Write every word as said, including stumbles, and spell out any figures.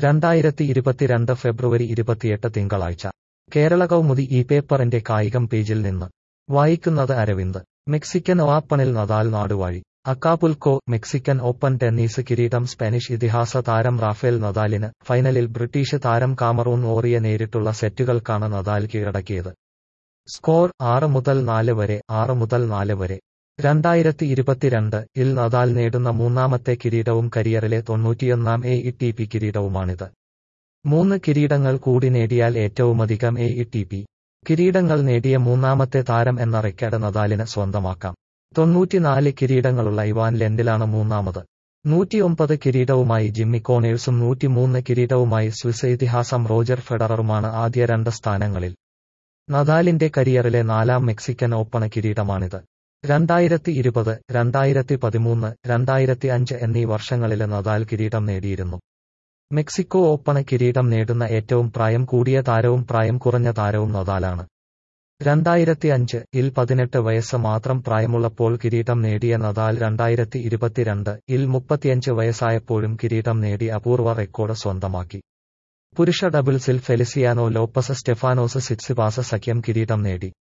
രണ്ടായിരത്തി ഇരുപത്തിരണ്ട് ഫെബ്രുവരി ഇരുപത്തിയെട്ട് തിങ്കളാഴ്ച കേരള കൗമുദി ഈ പേപ്പറിന്റെ കായികം പേജിൽ നിന്ന് വായിക്കുന്നത് അരവിന്ദ്. മെക്സിക്കൻ ഓപ്പണിൽ നദാൽ നാടുവാഴി. അക്കാപുൽക്കോ. മെക്സിക്കൻ ഓപ്പൺ ടെന്നീസ് കിരീടം സ്പാനിഷ് ഇതിഹാസ താരം റാഫേൽ നദാലിന്. ഫൈനലിൽ ബ്രിട്ടീഷ് താരം കാമറൂൺ ഓറിയെ നേരിട്ടുള്ള സെറ്റുകൾക്കാണ് നദാൽ കീഴടക്കിയത്. സ്കോർ ആറ് മുതൽ നാല് വരെ, ആറ് മുതൽ നാല് വരെ. രണ്ടായിരത്തി ഇരുപത്തിരണ്ട് ഇൽ നദാൽ നേടുന്ന മൂന്നാമത്തെ കിരീടവും കരിയറിലെ തൊണ്ണൂറ്റിയൊന്നാം എ ടി പി കിരീടവുമാണിത്. മൂന്ന് കിരീടങ്ങൾ കൂടി നേടിയാൽ ഏറ്റവുമധികം എ ടി പി കിരീടങ്ങൾ നേടിയ മൂന്നാമത്തെ താരം എന്ന റെക്കോർഡ് നദാലിന് സ്വന്തമാക്കാം. തൊണ്ണൂറ്റിനാല് കിരീടങ്ങളുള്ള ഇവാൻ ലെൻഡിലാണ് മൂന്നാമത്. നൂറ്റിയൊമ്പത് കിരീടവുമായി ജിമ്മി കോണേഴ്സും നൂറ്റിമൂന്ന് കിരീടവുമായി സ്വിസ് ഇതിഹാസം റോജർ ഫെഡററുമാണ് ആദ്യ രണ്ട് സ്ഥാനങ്ങളിൽ. നദാലിന്റെ കരിയറിലെ നാലാം മെക്സിക്കൻ ഓപ്പൺ കിരീടമാണിത്. രണ്ടായിരത്തി ഇരുപത്, രണ്ടായിരത്തി പതിമൂന്ന്, രണ്ടായിരത്തി അഞ്ച് എന്നീ വർഷങ്ങളില് നദാൽ കിരീടം നേടിയിരുന്നു. മെക്സിക്കോ ഓപ്പൺ കിരീടം നേടുന്ന ഏറ്റവും പ്രായം കൂടിയ താരവും പ്രായം കുറഞ്ഞ താരവും നദാലാണ്. രണ്ടായിരത്തി അഞ്ച് ഇൽ പതിനെട്ട് വയസ്സ് മാത്രം പ്രായമുള്ളപ്പോൾ കിരീടം നേടിയ നദാൽ രണ്ടായിരത്തി ഇരുപത്തിരണ്ട് ഇൽ മുപ്പത്തിയഞ്ച് വയസ്സായപ്പോഴും കിരീടം നേടി അപൂർവ റെക്കോർഡ് സ്വന്തമാക്കി. പുരുഷ ഡബിൾസിൽ ഫെലിസിയാനോ ലോപ്പസ് സ്റ്റെഫാനോസ് സിറ്റ്സിപാസ് സഖ്യം കിരീടം നേടി.